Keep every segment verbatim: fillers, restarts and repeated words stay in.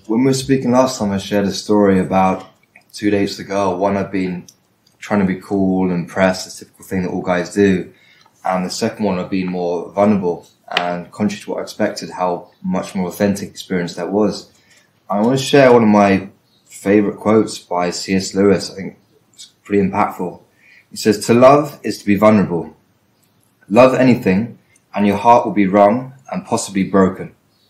when we were speaking last time, I shared a story about two dates ago. One, I'd been trying to be cool and press, the typical thing that all guys do. And the second one, I'd been more vulnerable and contrary to what I expected, how much more authentic experience that was. I want to share one of my favorite quotes by C S Lewis. I think it's pretty impactful. He says, "To love is to be vulnerable. Love anything and your heart will be wrung and possibly broken.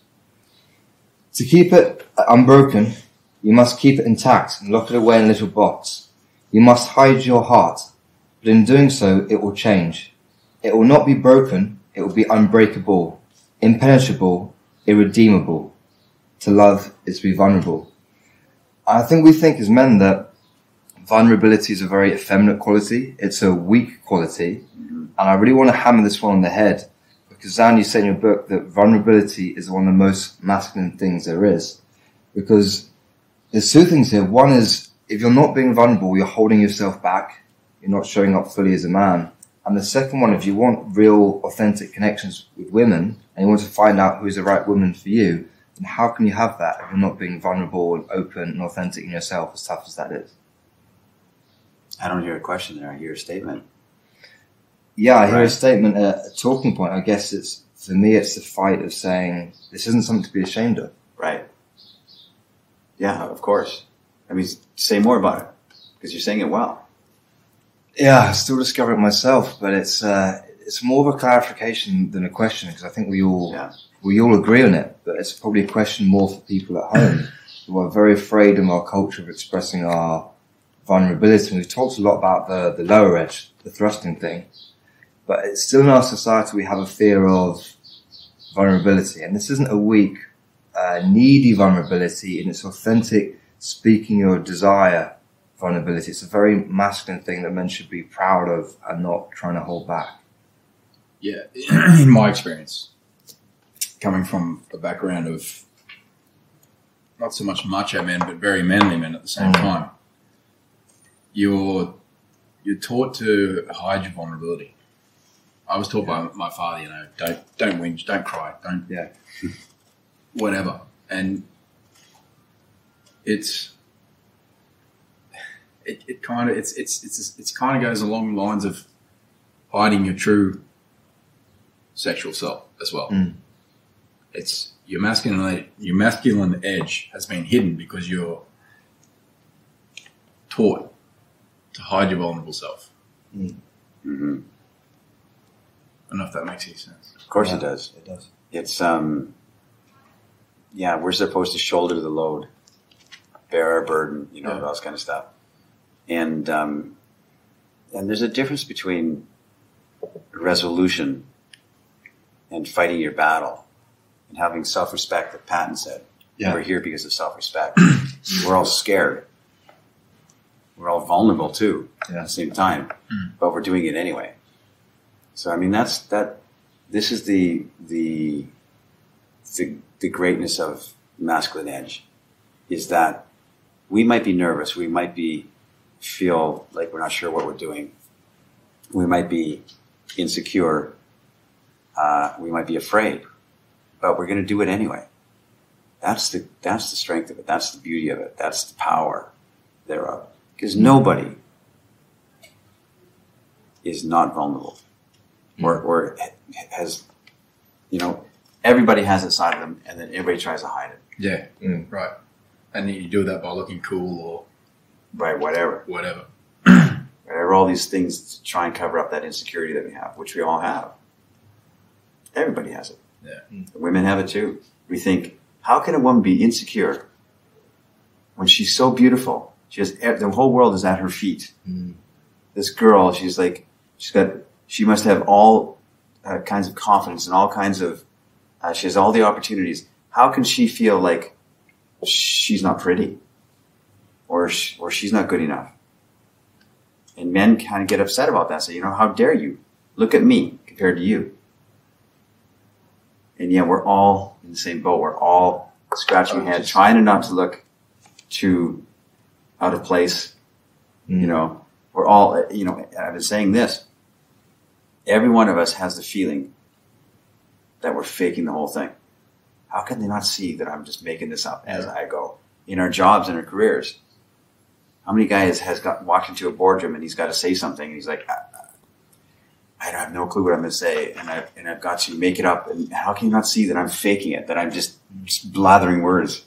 To keep it unbroken, you must keep it intact and lock it away in a little box. You must hide your heart, but in doing so, it will change. It will not be broken, it will be unbreakable, impenetrable, irredeemable. To love is to be vulnerable." I think we think as men that vulnerability is a very effeminate quality. It's a weak quality. Mm-hmm. And I really want to hammer this one on the head. Because Zan, you say in your book that vulnerability is one of the most masculine things there is. Because there's two things here. One is, if you're not being vulnerable, you're holding yourself back. You're not showing up fully as a man. And the second one, if you want real, authentic connections with women, and you want to find out who's the right woman for you, then how can you have that if you're not being vulnerable and open and authentic in yourself, as tough as that is? I don't hear a question there. I hear a statement. Yeah, I hear Right. a statement, a, a talking point. I guess it's, for me, it's the fight of saying, this isn't something to be ashamed of. Right. Yeah, of course. I mean, say more about it, because you're saying it well. Yeah, I still discover it myself, but it's uh, it's more of a clarification than a question, because I think we all Yeah. we all agree on it, but it's probably a question more for people at home who are very afraid in our culture of expressing our vulnerability. And we've talked a lot about the, the lower edge, the thrusting thing, but it's still in our society we have a fear of vulnerability. And this isn't a weak, uh, needy vulnerability in its authentic, speaking your desire vulnerability. It's a very masculine thing that men should be proud of and not trying to hold back. Yeah, in my experience, coming from a background of not so much macho men, but very manly men at the same Mm. time, you're you're taught to hide your vulnerability. I was taught by my father, you know, don't don't whinge, don't cry, don't Yeah. whatever, and it's it, it kind of it's it's it's it's kind of goes along the lines of hiding your true sexual self as well. Mm. It's your masculine your masculine edge has been hidden because you're taught to hide your vulnerable self. Mm. Mm-hmm. I don't know if that makes any sense. Of course Yeah, it does. It does. It's, um, yeah, we're supposed to shoulder the load, bear our burden, you know, Yeah. all this kind of stuff. And, um, and there's a difference between resolution and fighting your battle and having self-respect that Patton said. Yeah. We're here because of self-respect. We're all scared. We're all vulnerable too Yeah. at the same time, Mm. but we're doing it anyway. So, I mean, that's, that, this is the, the, the, the greatness of masculine edge, is that we might be nervous. We might be, feel like we're not sure what we're doing. We might be insecure. Uh, we might be afraid, but we're going to do it anyway. That's the, that's the strength of it. That's the beauty of it. That's the power thereof. Because nobody is not vulnerable. Or, or has, you know, everybody has a side of them, and then everybody tries to hide it. Yeah, Mm. right. And you do that by looking cool or Right, whatever. whatever. Whatever, all these things to try and cover up that insecurity that we have, which we all have. Everybody has it. Yeah. Mm. Women have it too. We think, how can a woman be insecure when she's so beautiful? She has, the whole world is at her feet. Mm. This girl, she's like, she's got, she must have all uh, kinds of confidence and all kinds of, uh, she has all the opportunities. How can she feel like she's not pretty or, sh- or she's not good enough? And men kind of get upset about that. Say, you know, how dare you? Look at me compared to you. And yet we're all in the same boat. We're all scratching our heads, trying not to look too out of place. Mm. You know, we're all, you know, I've been saying this. Every one of us has the feeling that we're faking the whole thing. how can they not see that I'm just making this up as I go? In our jobs and our careers. How many guys has got walked into a boardroom and he's got to say something and he's like, I, I have no clue what I'm going to say, and I and I've got to make it up. And how can you not see that I'm faking it? That I'm just, just blathering words,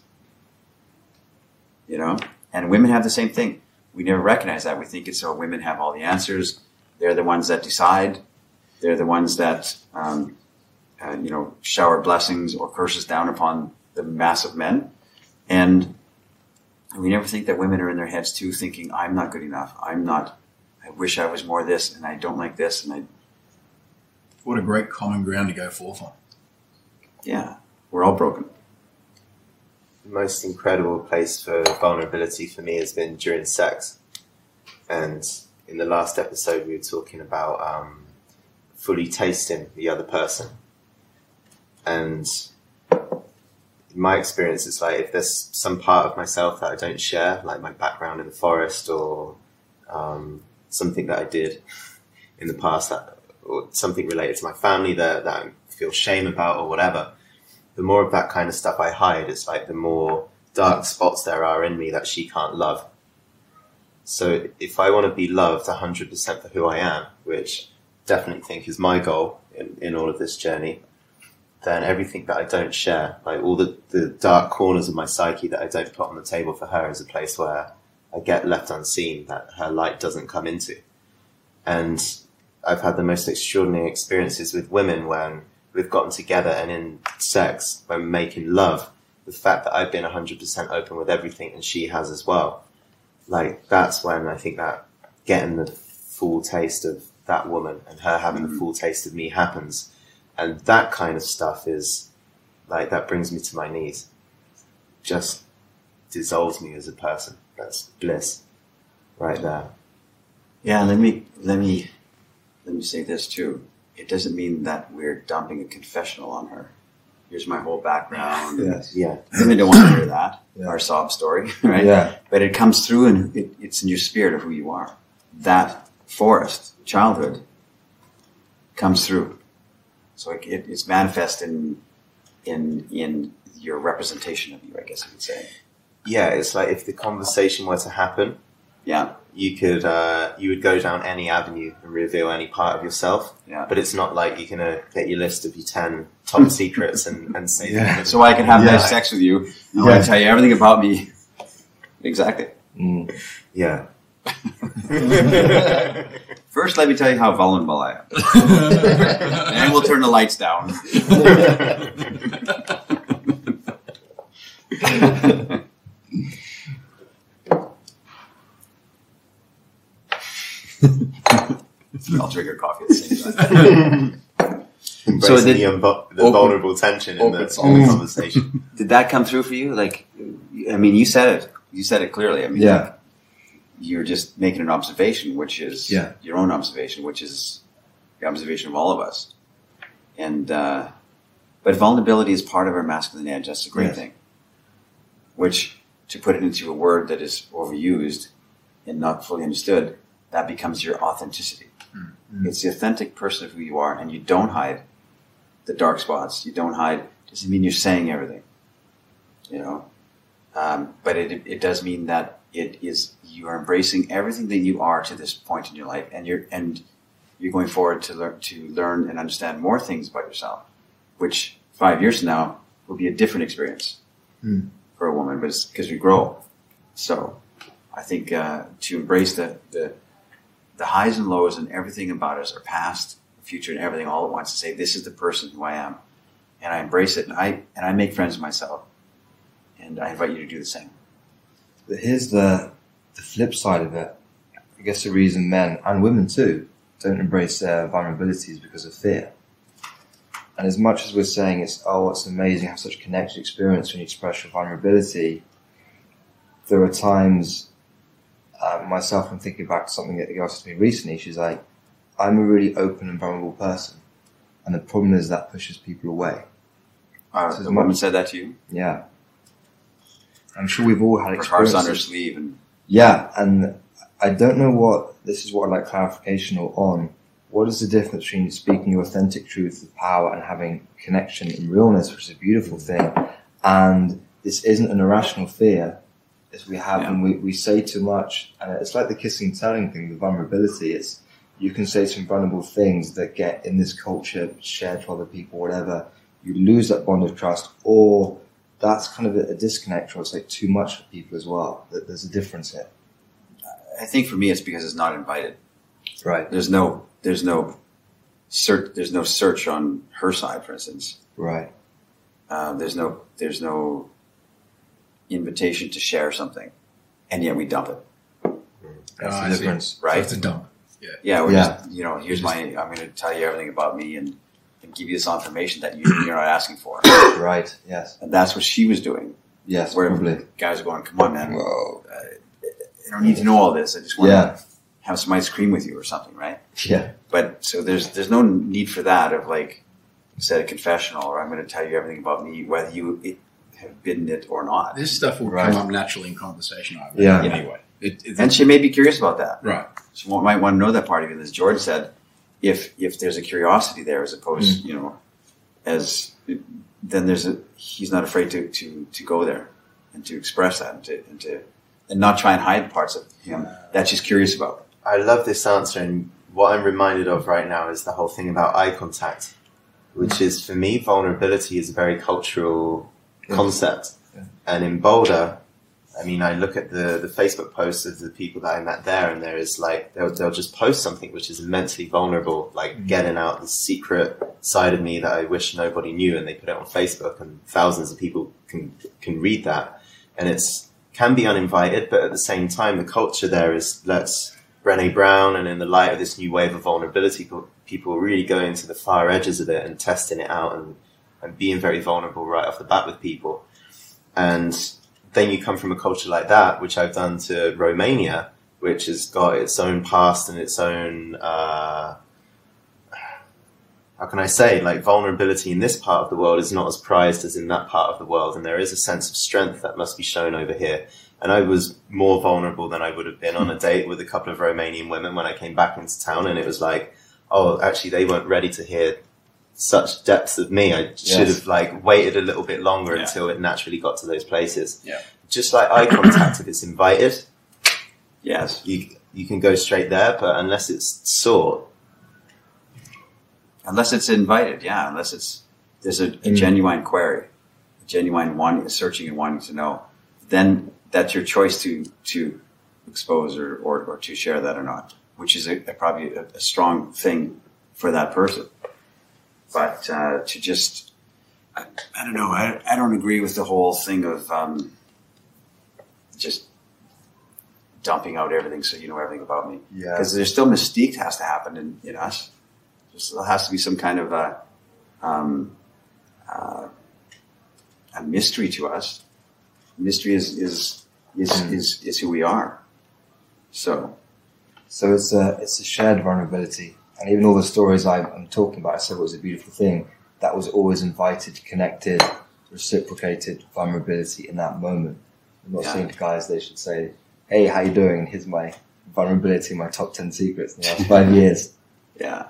you know? And women have the same thing. We never recognize that. We think it's oh, women have all the answers. They're the ones that decide. They're the ones that um, uh, you know shower blessings or curses down upon the mass of men, and we never think that women are in their heads too, thinking, I'm not good enough. I'm not, I wish I was more this, and I don't like this. And I, What a great common ground to go forth on. yeah, we're all broken. The most incredible place for vulnerability for me has been during sex. And in the last episode, we were talking about um, fully tasting the other person. And in my experience, it's like if there's some part of myself that I don't share, like my background in the forest or um, something that I did in the past, that, or something related to my family that, that I feel shame about or whatever, the more of that kind of stuff I hide, it's like the more dark spots there are in me that she can't love. So if I want to be loved one hundred percent for who I am, which I definitely think is my goal in, in all of this journey, then everything that I don't share, like all the, the dark corners of my psyche that I don't put on the table for her, is a place where I get left unseen, that her light doesn't come into. And I've had the most extraordinary experiences with women when we've gotten together and in sex, when making love, the fact that I've been one hundred percent open with everything and she has as well. Like, that's when I think that getting the full taste of that woman and her having the full taste of me happens. And that kind of stuff is, like, that brings me to my knees. Just dissolves me as a person. That's bliss right there. Yeah, let me, let me, let me say this too. It doesn't mean that we're dumping a confessional on her. Here's my whole background. Yes. Yeah. Women don't want to hear that, Yeah. our sob story, right? Yeah. But it comes through and it, it's in your spirit of who you are. That forest, childhood, comes through. So it, it, it's manifest in, in, in your representation of you, I guess you could say. Yeah, it's like if the conversation were to happen, Yeah. you could, uh, you would go down any avenue and reveal any part of yourself. Yeah. But it's not like you're going to get your list of your ten top secrets and, and say Yeah. that. So I can have Yeah. nice sex with you. I Yeah. want to tell you everything about me. Exactly. Mm. Yeah. First, let me tell you how vulnerable I am. And then we'll turn the lights down. I'll drink your coffee at the same time. Embracing So did- the, unvu- the open- vulnerable tension in the, open in the songs. conversation. Did that come through for you? Like, I mean, you said it. You said it clearly. I mean, Yeah. like, you're just making an observation, which is Yeah. your own observation, which is the observation of all of us. And, uh, but vulnerability is part of our masculine edge. That's a great Yes. thing. Which, to put it into a word that is overused and not fully understood, that becomes your authenticity. Mm. It's the authentic person of who you are, and you don't hide the dark spots. You don't hide. Doesn't mean you're saying everything, you know. Um, but it it does mean that it is you are embracing everything that you are to this point in your life, and you're and you're going forward to learn to learn and understand more things about yourself, which five years from now will be a different experience Mm. for a woman, but it's because we grow. So I think uh, to embrace the, the the highs and lows and everything about us, our past, future, and everything all at once, to say this is the person who I am, and I embrace it, and I and I make friends with myself, and I invite you to do the same. But here's the the flip side of it. I guess the reason men and women too don't embrace their vulnerabilities because of fear. And as much as we're saying it's oh, it's amazing to have such a connected experience when you express your vulnerability, there are times. Uh, myself, I'm thinking back to something that the girl said to me recently. She's like, "I'm a really open and vulnerable person, and the problem is that pushes people away." Uh, So the as woman much- said that to you? Yeah, I'm sure we've all had Her heart's on her experiences. sleeve, and Yeah, and I don't know what, this is what I'd like clarification on. what is the difference between speaking your authentic truth with power and having connection and realness, which is a beautiful thing, and this isn't an irrational fear, as we have Yeah. when we, we say too much, and it's like the kissing and telling thing, the vulnerability. It's you can say some vulnerable things that get in this culture shared to other people, whatever. You lose that bond of trust, or that's kind of a, a disconnect, or it's like too much for people as well. That there's a difference here. I think for me, it's because it's not invited. Right. There's no, there's no search, there's no search on her side, for instance. Right. Uh, there's no, there's no invitation to share something, and yet we dump it. That's Oh, I the see. difference. So Right? it's a dump. Yeah, we're Yeah. just, you know, here's my, I'm going to tell you everything about me and, and give you this information that you, you're not asking for. Right. Yes. And that's what she was doing. Yes. Where Probably. guys are going, come on, man. Whoa. I don't need to know all this. I just want Yeah. to have some ice cream with you or something, right? Yeah. But so there's there's no need for that of like, say, a confessional, or I'm going to tell you everything about me, whether you it, have bidden it or not. This stuff will Right. come up naturally in conversation. I Yeah. Anyway. It, it, And she may be curious about that. right. She might want to know that part of it. As George said, if if there's a curiosity there, as opposed, you know, as then there's a he's not afraid to to to go there and to express that and to and to and not try and hide parts of him that she's curious about. I love this answer, and what I'm reminded of right now is the whole thing about eye contact, which is, for me, vulnerability is a very cultural Yeah. concept. Yeah. And in Boulder, I mean, I look at the, the Facebook posts of the people that I met there, and there is like, they'll, they'll just post something which is immensely vulnerable, like Mm. getting out the secret side of me that I wish nobody knew, and they put it on Facebook, and thousands of people can, can read that. And it's, can be uninvited, but at the same time, the culture there is, let's, Brené Brown, and in the light of this new wave of vulnerability, people, people really going to the far edges of it and testing it out and, and being very vulnerable right off the bat with people. And then you come from a culture like that, which I've done to Romania, which has got its own past and its own, uh, how can I say, like, vulnerability in this part of the world is not as prized as in that part of the world. And there is a sense of strength that must be shown over here. And I was more vulnerable than I would have been on a date with a couple of Romanian women when I came back into town. And it was like, oh, actually, they weren't ready to hear such depths of me. I should Yes. have like waited a little bit longer Yeah. until it naturally got to those places. Yeah. Just like eye contact, if it's invited, Yes. you you can go straight there. But unless it's sought, Unless it's invited, yeah. Unless it's there's a, a Mm. genuine query, a genuine wanting, searching and wanting to know, then that's your choice to to expose or, or, or to share that or not, which is a, a probably a, a strong thing for that person. But uh, to just, I, I don't know, I, I don't agree with the whole thing of um, just dumping out everything so you know everything about me. Yeah. Because there's still mystique that has to happen in, in us. There has to be some kind of a, um, uh, a mystery to us. Mystery is is is, Mm. is is who we are. So So it's a it's a shared vulnerability, and even all the stories I'm, I'm talking about, I said it was a beautiful thing. That was always invited, connected, reciprocated vulnerability in that moment. I'm not Yeah. saying to guys they should say, "Hey, how you doing? Here's my vulnerability, my top ten secrets in the last five years." yeah,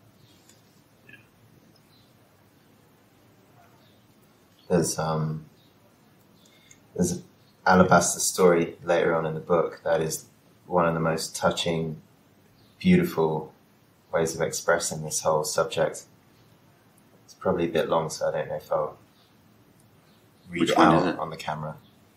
there's um there's an alabaster story later on in the book that is one of the most touching, beautiful ways of expressing this whole subject. It's probably a bit long, so I don't know if I'll read Which it one out is it? on the camera.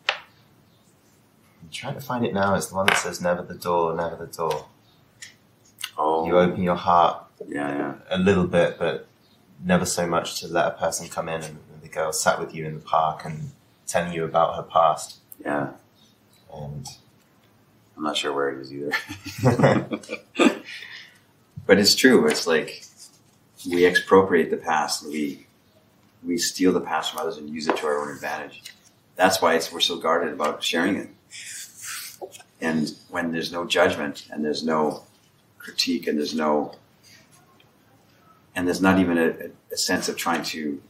I'm trying to find it now. It's the one that says "Never the door, never the door." oh, You open your heart yeah, yeah, a little bit, but never so much to let a person come in, and, and the girl sat with you in the park and telling you about her past. yeah. And I'm not sure where it is either. But it's true. It's like we expropriate the past. And we we steal the past from others and use it to our own advantage. That's why it's, we're so guarded about sharing it. And when there's no judgment and there's no critique and there's no and there's not even a, a sense of trying to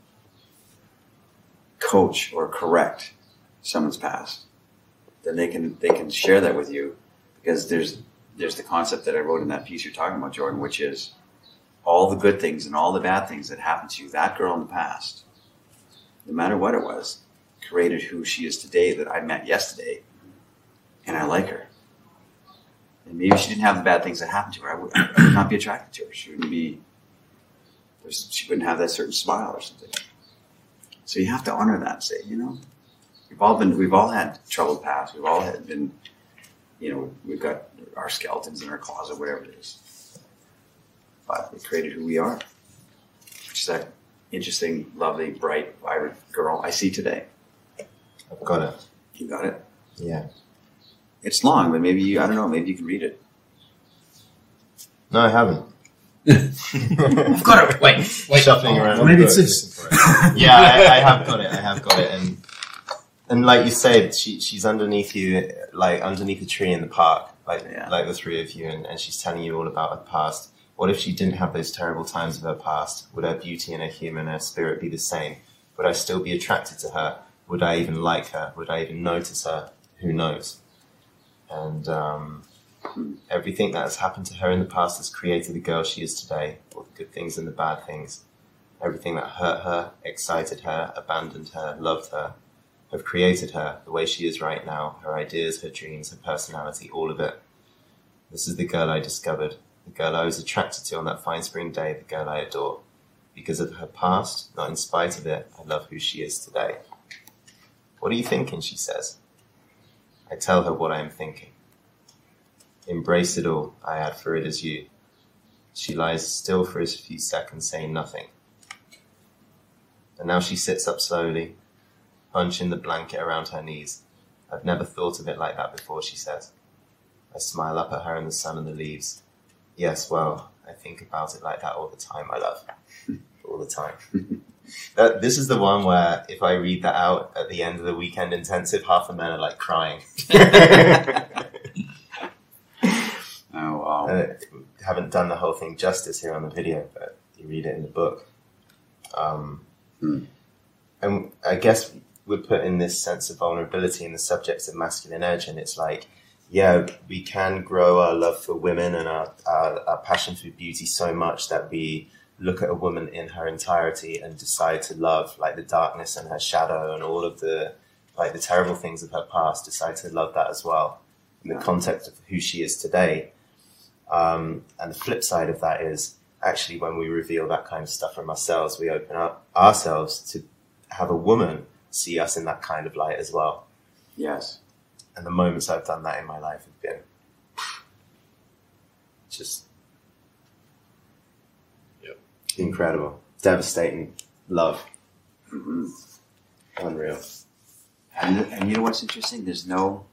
coach or correct someone's past, then they can they can share that with you, because there's there's the concept that I wrote in that piece you're talking about, Jordan, which is all the good things and all the bad things that happened to you, that girl in the past, no matter what it was, created who she is today that I met yesterday, and I like her. And maybe she didn't have the bad things that happened to her. I would, I would not be attracted to her. She wouldn't be, she wouldn't have that certain smile or something. So you have to honor that and say, you know, we've all been, we've all had troubled paths. We've all had been, you know, we've got our skeletons in our closet, whatever it is. But we created who we are, which is that interesting, lovely, bright, vibrant girl I see today. I've got it. You got it? Yeah. It's long, but maybe you, I don't know, maybe you can read it. No, I haven't. I've got it. Wait, wait. Shuffling oh, around. well, maybe it's this. Yeah, I, I have got it. I have got it. And and like you said, she she's underneath you, like underneath a tree in the park, like Yeah. like the three of you, and, and she's telling you all about her past. What if she didn't have those terrible times of her past? Would her beauty and her humour and her spirit be the same? Would I still be attracted to her? Would I even like her? Would I even notice her? Who knows? And um, everything that has happened to her in the past has created the girl she is today, all the good things and the bad things. Everything that hurt her, excited her, abandoned her, loved her, have created her the way she is right now, her ideas, her dreams, her personality, all of it. This is the girl I discovered, the girl I was attracted to on that fine spring day, the girl I adore. Because of her past, not in spite of it, I love who she is today. What are you thinking, she says. I tell her what I am thinking. Embrace it all, I add, for it is you. She lies still for a few seconds, saying nothing. And now she sits up slowly, hunching the blanket around her knees. I've never thought of it like that before, she says. I smile up at her in the sun and the leaves. Yes, well, I think about it like that all the time, my love. All the time. That, this is the one where if I read that out at the end of the weekend intensive, half the men are like crying. Oh, wow. I haven't done the whole thing justice here on the video, but you read it in the book. Um, hmm. And I guess we're put in this sense of vulnerability in the subjects of masculine edge, and it's like, yeah, we can grow our love for women and our, our, our passion for beauty so much that we look at a woman in her entirety and decide to love, like the darkness and her shadow and all of the, like the terrible things of her past, decide to love that as well in the context of who she is today. Um, and the flip side of that is actually when we reveal that kind of stuff from ourselves, we open up ourselves to have a woman see us in that kind of light as well. Yes. And the moments I've done that in my life have been just Yep. incredible, devastating love. Mm-hmm. Unreal. And, and you know what's interesting? There's no,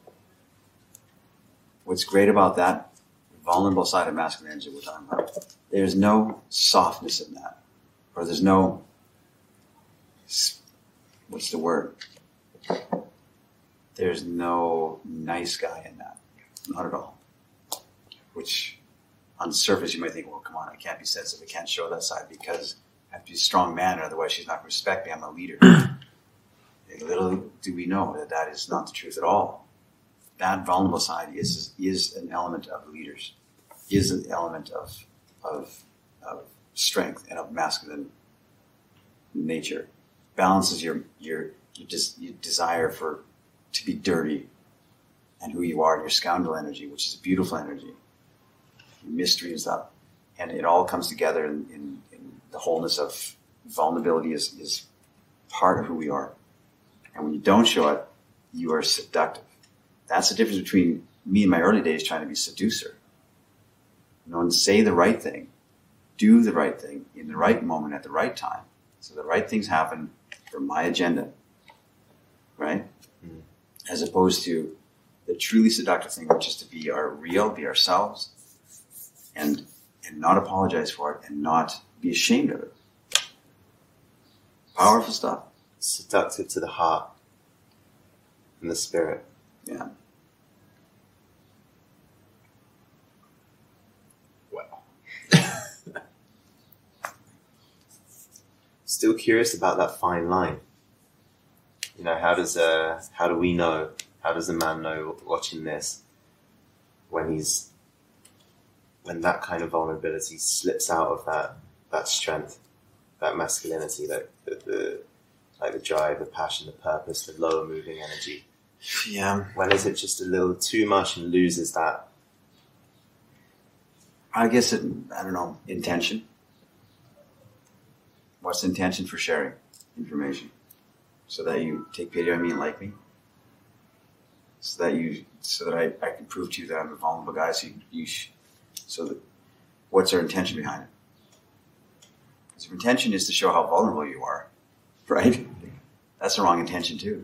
what's great about that vulnerable side of masculine energy we're talking about, there's no softness in that. Or there's no, what's the word? There's no nice guy in that. Not at all. Which, on the surface, you might think, well, come on, I can't be sensitive. I can't show that side because I have to be a strong man, otherwise she's not going to respect me. I'm a leader. Little do we know that that is not the truth at all. That vulnerable side is is an element of leaders, is an element of of, of strength and of masculine nature. Balances your your your, just, your desire for to be dirty and who you are, your scoundrel energy, which is a beautiful energy, your mystery and stuff, and it all comes together in, in, in the wholeness of vulnerability is is part of who we are. And when you don't show it, you are seductive. That's the difference between me in my early days trying to be seducer. You know, and say the right thing, do the right thing in the right moment at the right time. So the right things happen for my agenda, right? Mm-hmm. As opposed to the truly seductive thing, which is to be our real, be ourselves, and and not apologize for it and not be ashamed of it. Powerful stuff. Seductive to the heart and the spirit. Yeah. Well, Still curious about that fine line. You know, how does uh, how do we know? How does a man know watching this when he's when that kind of vulnerability slips out of that that strength, that masculinity, that the, the like the drive, the passion, the purpose, the lower moving energy. Yeah. When is it just a little too much and loses that? I guess it, I don't know, intention. What's the intention for sharing information? So that you take pity on me and like me? So that you, so that I, I can prove to you that I'm a vulnerable guy. So you, you sh- so that, what's our intention behind it? Because if intention is to show how vulnerable you are, right? That's the wrong intention too.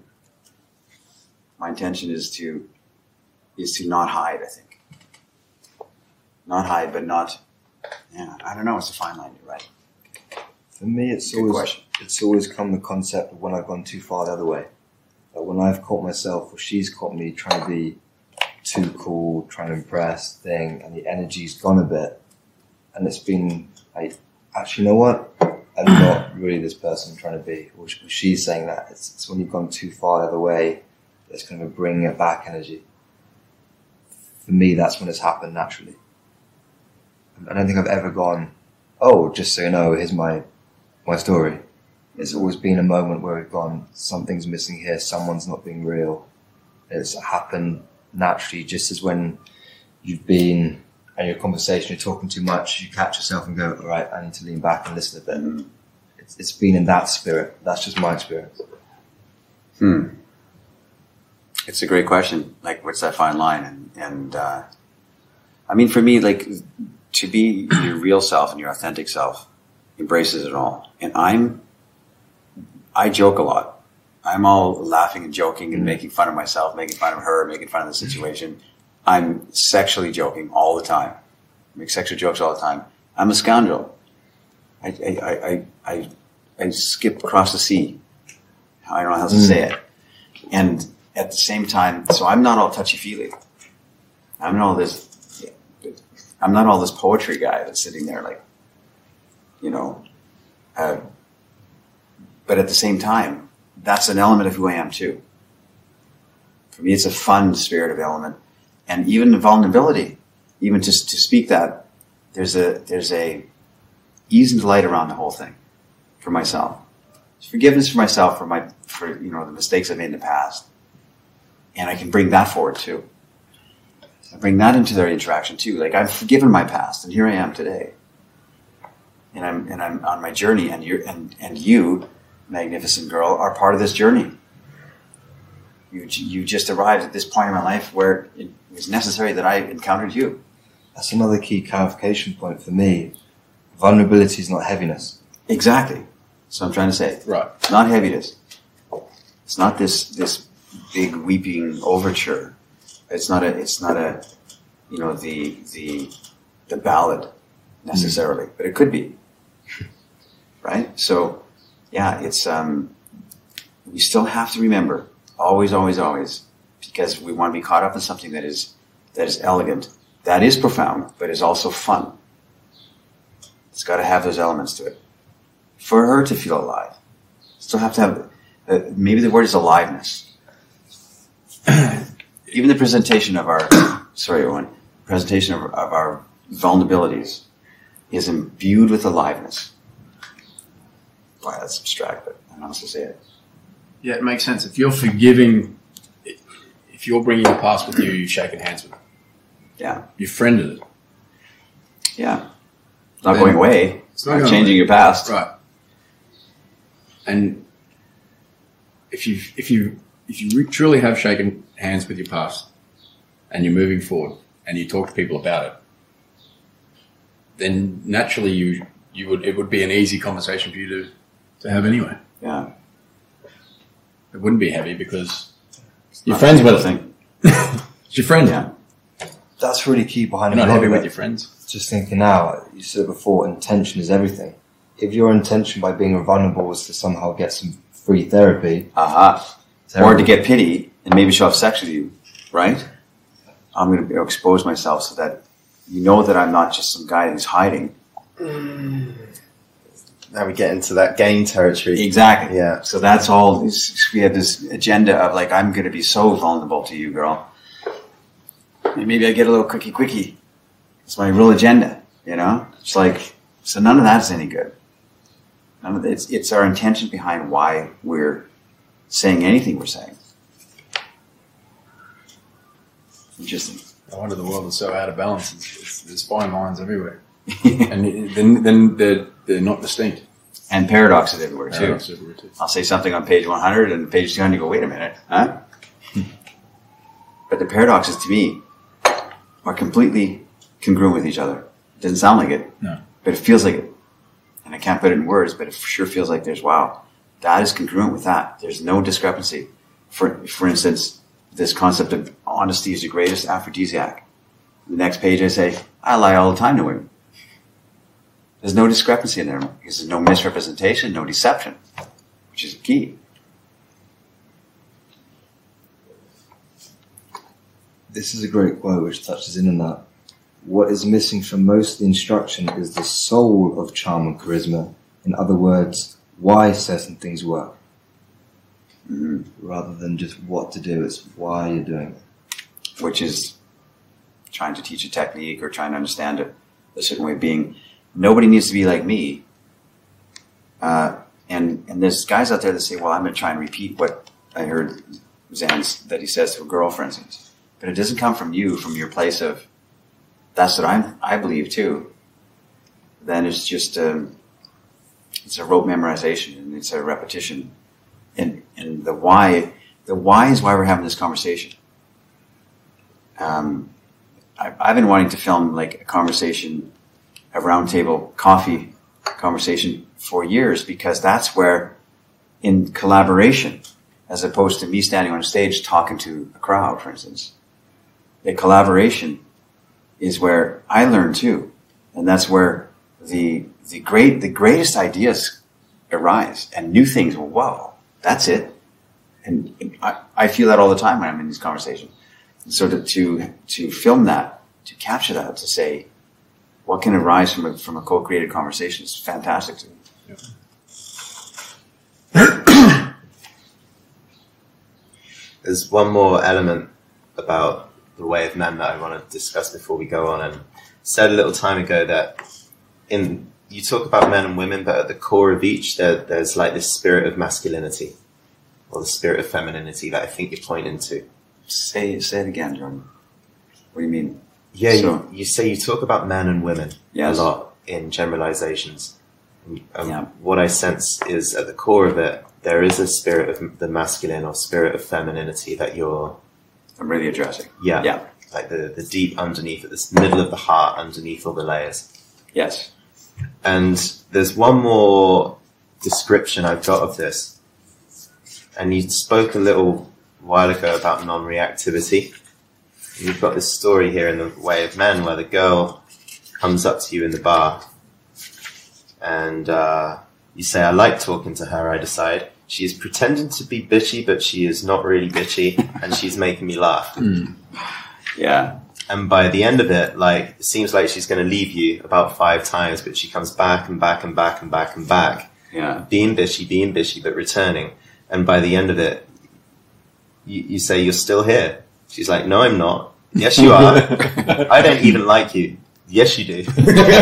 My intention is to, is to not hide, I think. Not hide, but not, yeah, I don't know, it's a fine line, you're right. For me, it's Good always question. it's always come the concept of when I've gone too far the other way. Like when I've caught myself or she's caught me trying to be too cool, trying to impress thing, and the energy's gone a bit, and it's been like, actually, you know what? I'm not really this person I'm trying to be. Or she's saying that. It's, it's when you've gone too far the other way that's kind of bringing it back energy. For me, that's when it's happened naturally. I don't think I've ever gone, oh, just so you know, here's my my story. It's always been a moment where we've gone, something's missing here, someone's not being real. It's happened naturally, just as when you've been in your conversation, you're talking too much, you catch yourself and go, all right, I need to lean back and listen a bit. Mm. It's, it's been in that spirit. That's just my experience. Hmm. It's a great question. Like, what's that fine line? And, and uh, I mean, for me, like, to be your real self and your authentic self embraces it all. And I'm, I joke a lot. I'm all laughing and joking and making fun of myself, making fun of her, making fun of the situation. I'm sexually joking all the time. I make sexual jokes all the time. I'm a scoundrel. I, I, I, I, I, I skip across the sea. I don't know how to say it. And at the same time, so I'm not all touchy-feely. I'm not all this, I'm not all this poetry guy that's sitting there like, you know, uh, but at the same time, that's an element of who I am too. For me, it's a fun spirit of element. And even the vulnerability, even just to speak that, there's a, there's a ease and delight around the whole thing for myself. It's forgiveness for myself for my, for, you know, the mistakes I've made in the past. And I can bring that forward too. I bring that into their interaction too. Like, I've forgiven my past and here I am today. And I'm, and I'm on my journey, and you, and, and you, magnificent girl, are part of this journey. You, you just arrived at this point in my life where it was necessary that I encountered you. That's another key clarification point for me. Vulnerability is not heaviness. Exactly. That's what I'm trying to say. Right. It's not heaviness. It's not this, this big weeping overture. It's not a, it's not a, you know, the, the, the ballad necessarily, but it could be. Right? So, yeah, it's, um, we still have to remember, always, always, always, because we want to be caught up in something that is, that is elegant, that is profound, but is also fun. It's got to have those elements to it. For her to feel alive. Still have to have, uh, maybe the word is aliveness. Even the presentation of our, sorry, Owen, presentation of, of our vulnerabilities is imbued with aliveness. Wow, that's abstract, but I don't know how else to say it. Yeah, it makes sense. If you're forgiving, if you're bringing the past with you, you're shaking hands with it. Yeah. You've friended it. Yeah. It's not Then going away. It's not not going changing away. your past. Right. And if you if you if you re- truly have shaken hands with your past, and you're moving forward, and you talk to people about it, then naturally you you would it would be an easy conversation for you to to have anyway. Yeah. It wouldn't be heavy because you're Not friends a with it. thing. It's your friend. Yeah. That's really key behind You're it. not heavy with your friends. Just thinking now, you said it before, intention is everything. If your intention by being vulnerable is to somehow get some free therapy, Aha. Or to get pity and maybe show off sex with you, right? I'm going to expose myself so that you know that I'm not just some guy who's hiding. Now we get into that game territory. Exactly. Yeah. So that's all. This, we have this agenda of like, I'm going to be so vulnerable to you, girl. And maybe I get a little quickie quickie. It's my real agenda, you know? It's like, so none of that is any good. None of it, it's, it's our intention behind why we're saying anything we're saying. Interesting. No wonder the world is so out of balance. It's, it's, there's fine lines everywhere. And then, then they're, they're not distinct. And paradoxes everywhere, too. Paradox everywhere too. I'll say something on page one hundred, and page two hundred, you go, wait a minute, huh? But the paradoxes, to me, are completely congruent with each other. It doesn't sound like it, No. but it feels like it. And I can't put it in words, but it sure feels like there's, wow, that is congruent with that. There's no discrepancy. For, for instance, this concept of honesty is the greatest aphrodisiac. The next page I say, I lie all the time to women. There's no discrepancy in there because there's no misrepresentation, no deception, which is key. This is a great quote which touches in on that. What is missing from most of the instruction is the soul of charm and charisma. In other words, why certain things work. Mm-hmm. Rather than just what to do, it's why you're doing it. Which is trying to teach a technique or trying to understand a, a certain way of being. Nobody needs to be like me. Uh, and, and there's guys out there that say, well, I'm going to try and repeat what I heard Zan's, that he says to a girl, for instance. But it doesn't come from you, from your place of, that's what I'm, I believe too. Then it's just, um, it's a rote memorization and it's a repetition. And, and the why, the why is why we're having this conversation. Um, I, I've been wanting to film like a conversation, a roundtable coffee conversation for years, because that's where, in collaboration, as opposed to me standing on a stage talking to a crowd, for instance, the collaboration is where I learn too, and that's where the the great the greatest ideas arise and new things. Well, wow, that's it, and, and I, I feel that all the time when I'm in these conversations. And so to to to film that, to capture that, to say what can arise from a from a co-created conversation is fantastic to me. Yeah. There's one more element about the way of men that I want to discuss before we go on. And said a little time ago that in you talk about men and women, but at the core of each, there, there's like this spirit of masculinity or the spirit of femininity that I think you're pointing to. Say say it again, Jordan. What do you mean? Yeah, So- you, you say you talk about men and women Yes. a lot in generalizations. Um, Yeah. What I sense is at the core of it, there is a spirit of the masculine or spirit of femininity that you're, I'm really addressing. yeah, Yeah. like the, the deep underneath it, this middle of the heart underneath all the layers. Yes. And there's one more description I've got of this. And you spoke a little while ago about non-reactivity. You've got this story here in The Way of Men where the girl comes up to you in the bar and uh, you say, I like talking to her, I decide. She is pretending to be bitchy, but she is not really bitchy, and she's making me laugh. Mm. Yeah. And by the end of it, like, it seems like she's going to leave you about five times, but she comes back and back and back and back and back, Yeah. being bitchy, being bitchy, but returning. And by the end of it, you, you say, you're still here. She's like, no, I'm not. Yes, you are. I don't even like you. Yes, you do.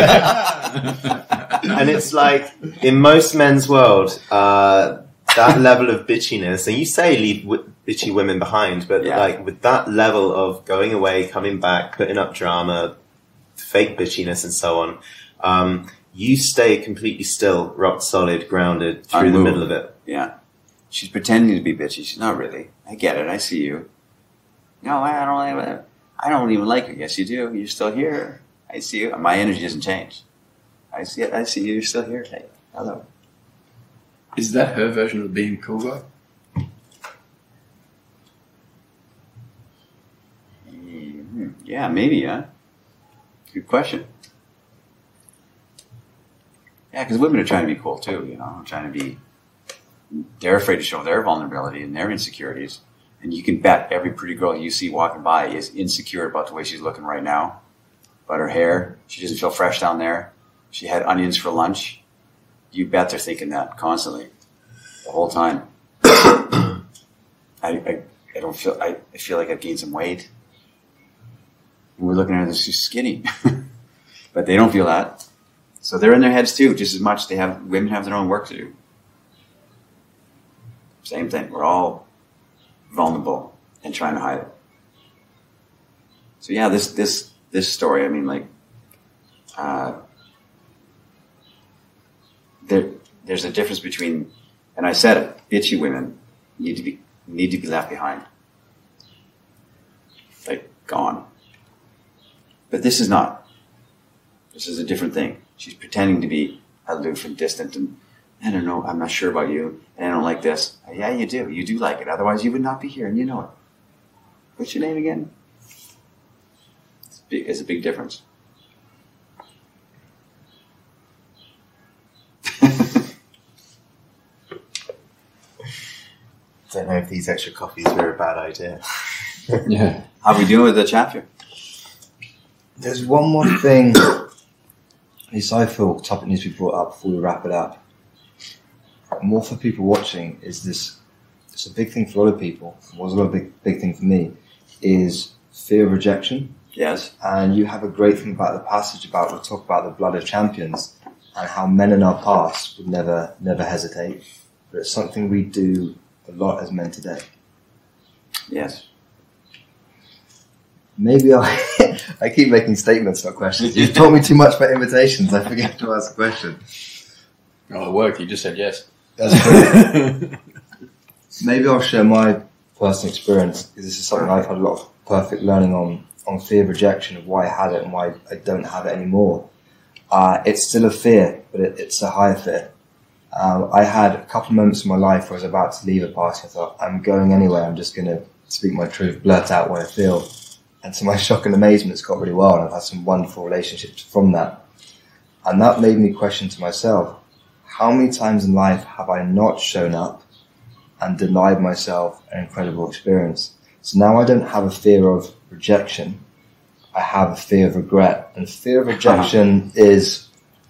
And it's like, in most men's world, uh, that level of bitchiness, and you say leave w- bitchy women behind, but Yeah. like with that level of going away, coming back, putting up drama, fake bitchiness and so on, um, you stay completely still, rock solid, grounded through the Unmoved. middle of it. Yeah. She's pretending to be bitchy. She's not really. I get it. I see you. No, I don't. Even, I don't even like her. Yes, you do. You're still here. I see you. My energy doesn't change. I see it. I see you. You're still here. Hey, hello. Is that her version of being cool guy? Hmm. Yeah, maybe. Yeah. Good question. Yeah, because women are trying to be cool too. You know, trying to be. They're afraid to show their vulnerability and their insecurities. And you can bet every pretty girl you see walking by is insecure about the way she's looking right now. About her hair. She doesn't feel fresh down there. She had onions for lunch. You bet they're thinking that constantly. The whole time. I, I, I don't feel, I, I feel like I've gained some weight. And we're looking at her, she's skinny. but they don't feel that. So they're in their heads too, just as much. They have women have their own work to do. Same thing. We're all vulnerable and trying to hide it. So yeah, this this this story. I mean, like, uh, there there's a difference between, and I said it, bitchy women need to be need to be left behind, like gone. But this is not. This is a different thing. She's pretending to be aloof and distant, and I don't know. I'm not sure about you, and I don't like this. Yeah, you do. You do like it. Otherwise, you would not be here, and you know it. What's your name again? It's, big, it's a big difference. Don't know if these extra coffees were a bad idea. Yeah. How are we doing with the chapter? There's one more thing, at least I feel, topic needs to be brought up before we wrap it up. More for people watching is this, it's a big thing for a lot of people, it was a lot of big, big thing for me, is fear of rejection. Yes. And you have a great thing about the passage about, we'll talk about the blood of champions and how men in our past would never, never hesitate. But it's something we do a lot as men today. Yes. Maybe I I keep making statements, not questions. You've taught me too much about invitations. I forget to ask a question. Oh, it worked. You just said yes. That's brilliant. Maybe I'll share my personal experience, because this is something I've had a lot of perfect learning on, on fear of rejection, of why I had it and why I don't have it anymore. Uh, it's still a fear, but it, it's a higher fear. Um, I had a couple of moments in my life where I was about to leave a party. I thought, I'm going anywhere. I'm just going to speak my truth, blurt out what I feel. And to my shock and amazement, it's got really well. And I've had some wonderful relationships from that. And that made me question to myself, how many times in life have I not shown up and denied myself an incredible experience? So now I don't have a fear of rejection. I have a fear of regret. And fear of rejection is...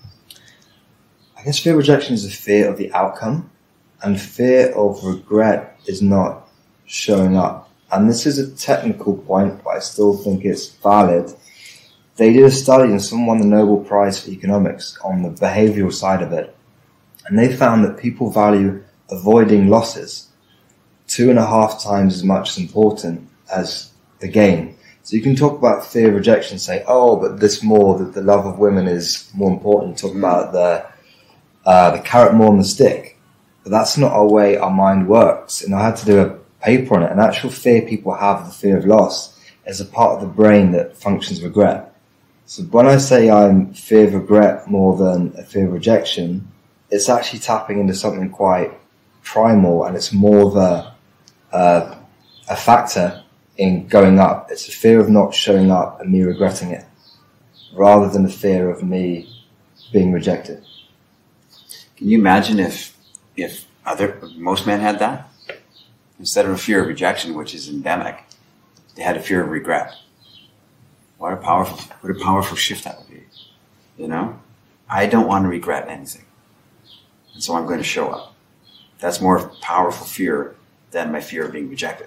I guess fear of rejection is a fear of the outcome, and fear of regret is not showing up. And this is a technical point, but I still think it's valid. They did a study, and someone won the Nobel Prize for economics on the behavioral side of it. And they found that people value avoiding losses two and a half times as much as important as the gain. So you can talk about fear of rejection, say, oh, but this more, that the love of women is more important. Talk about the Uh, the carrot more than the stick. But that's not our way our mind works. And I had to do a paper on it. An actual fear people have, the fear of loss, is a part of the brain that functions regret. So when I say I'm fear of regret more than a fear of rejection, it's actually tapping into something quite primal, and it's more of a, uh, a factor in going up. It's a fear of not showing up and me regretting it, rather than a fear of me being rejected. Can you imagine if if other most men had that? Instead of a fear of rejection, which is endemic, they had a fear of regret. What a powerful what a powerful shift that would be. You know? I don't want to regret anything. And so I'm going to show up. That's more of a powerful fear than my fear of being rejected.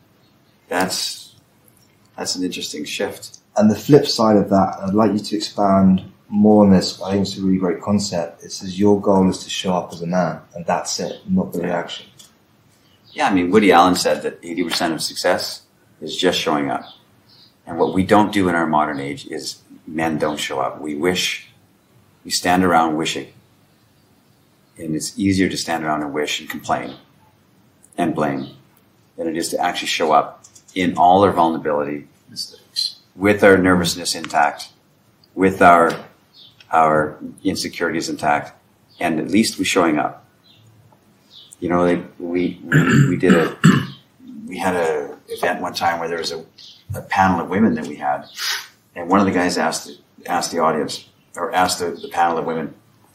That's that's an interesting shift. And the flip side of that, I'd like you to expand more on this. I think it's a really great concept. It says your goal is to show up as a man, and that's it, not the reaction. Yeah, I mean, Woody Allen said that eighty percent of success is just showing up. And what we don't do in our modern age is men don't show up. We wish, we stand around wishing. And it's easier to stand around and wish and complain and blame than it is to actually show up in all our vulnerability, Mistakes. with our nervousness intact, with our our insecurities intact, and at least we're showing up. You know, they, we, we we did a we had a event one time where there was a, a panel of women that we had, and one of the guys asked asked the audience or asked the, the panel of women,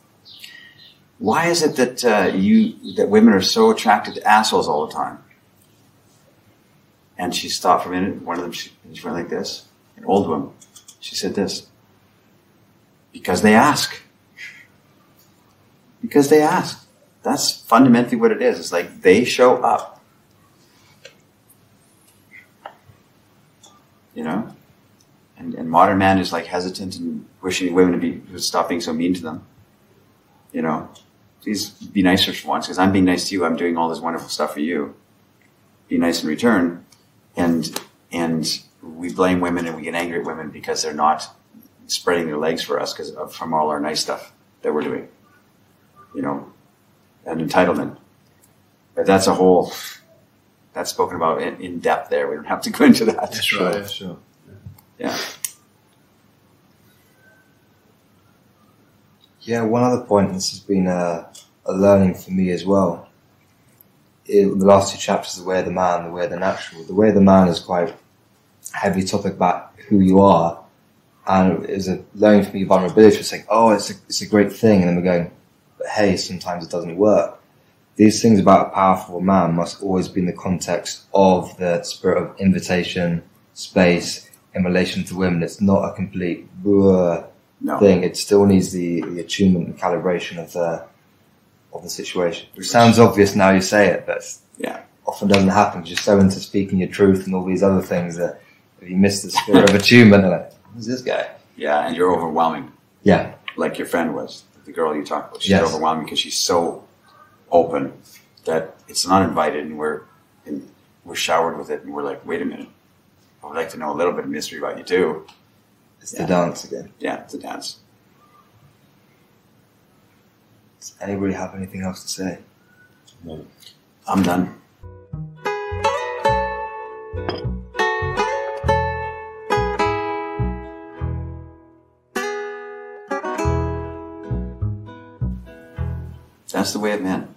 "Why is it that uh, you that women are so attracted to assholes all the time?" And she stopped for a minute. One of them, she, she went like this, an old woman. She said this. Because they ask. Because they ask. That's fundamentally what it is. It's like they show up. You know? And, and modern man is like hesitant and wishing women to be to stop being so mean to them. You know, please be nicer for once, because I'm being nice to you. I'm doing all this wonderful stuff for you. Be nice in return. And and we blame women and we get angry at women because they're not spreading their legs for us because of from all our nice stuff that we're doing. You know, and entitlement. But that's a whole. That's spoken about in, in depth there. We don't have to go into that. That's right. Yeah, sure. Yeah. Yeah, one other point, this has been a, a learning for me as well. In the last two chapters, the way of the man, the way of the natural. The way of the man is quite a heavy topic about who you are. And it was a learning for me, vulnerability. It's like, oh, it's a, it's a great thing. And then we're going, but hey, sometimes it doesn't work. These things about a powerful man must always be in the context of the spirit of invitation, space, in relation to women. It's not a complete blah No. thing. It still needs the, the attunement and calibration of the of the situation. Which sounds obvious now you say it, but Yeah. often doesn't happen because you're so into speaking your truth and all these other things that if you miss the spirit of attunement, you're like, who's this guy? Yeah, and you're overwhelming, Yeah. like your friend was, the girl you talked about. She's Yes. overwhelming because she's so open that it's not invited, and we're and we're showered with it, and we're like, wait a minute, I would like to know a little bit of mystery about you too. It's Yeah. the dance again. Yeah, it's a dance. Does anybody have anything else to say? No. I'm done. That's the way of men.